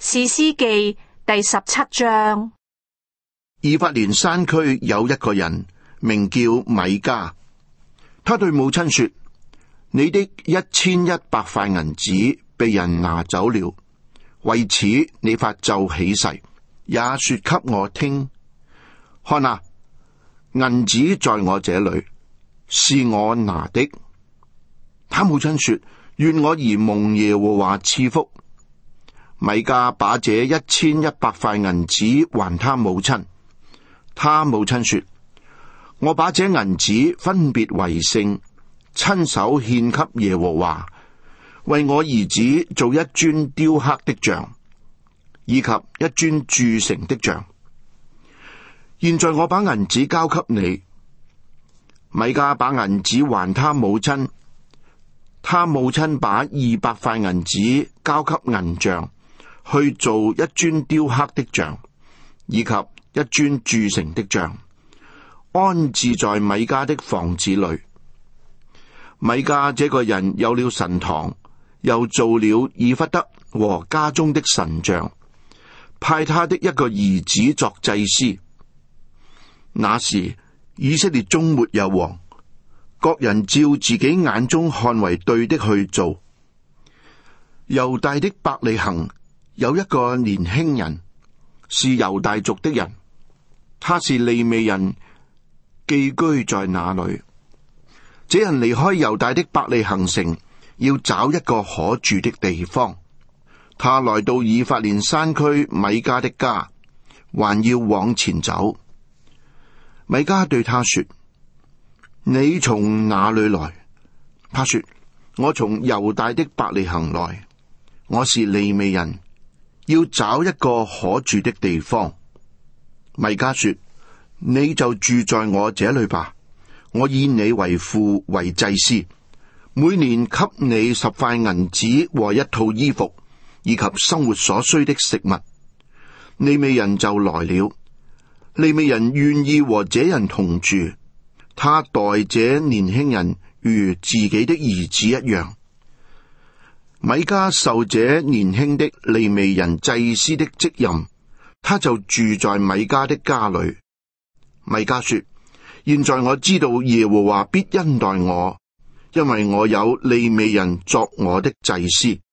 士師記第17章。 以法蓮山區有一個人名叫米迦，他對母親說：你的1100塊銀子被人拿走了，為此你發咒起誓，也說給我聽。看啊，銀子在我這裏，是我拿的。他母親說：願我兒蒙耶和華賜福。米迦把這1100塊銀子還他母親。他母親說：我把這銀子分別為聖，親手獻給耶和華，為我兒子做一尊雕刻的像，以及一尊鑄成的像。現在我把銀子交給你。米迦把銀子還他母親，他母親把200塊銀子交給銀匠，去做一尊雕刻的像，以及一尊鑄成的像，安置在米迦的房子裏。米迦這個人有了神堂，又做了以弗得和家中的神像，派他的一個兒子作祭司。那時以色列中沒有王，各人照自己眼中看為對的去做。猶大的伯利恆有一個年輕人，是猶大族的人，他是利未人，寄居在那裏。這人離開猶大的伯利恆城，要找一個可住的地方。他來到以法蓮山區米迦的家，還要往前走。米迦對他說：你從哪裏來？他說：我從猶大的伯利恆來，我是利未人，要找一個可住的地方。米迦說：你就住在我這裏吧，我以你為父為祭司，每年給你10塊銀子和一套衣服，以及生活所需的食物。利未人就來了。利未人願意和這人同住，他待這年輕人如自己的兒子一樣。米迦受這年輕的利未人祭司的職任，他就住在米迦的家裏。米迦說：現在我知道耶和華必恩待我，因為我有利未人作我的祭司。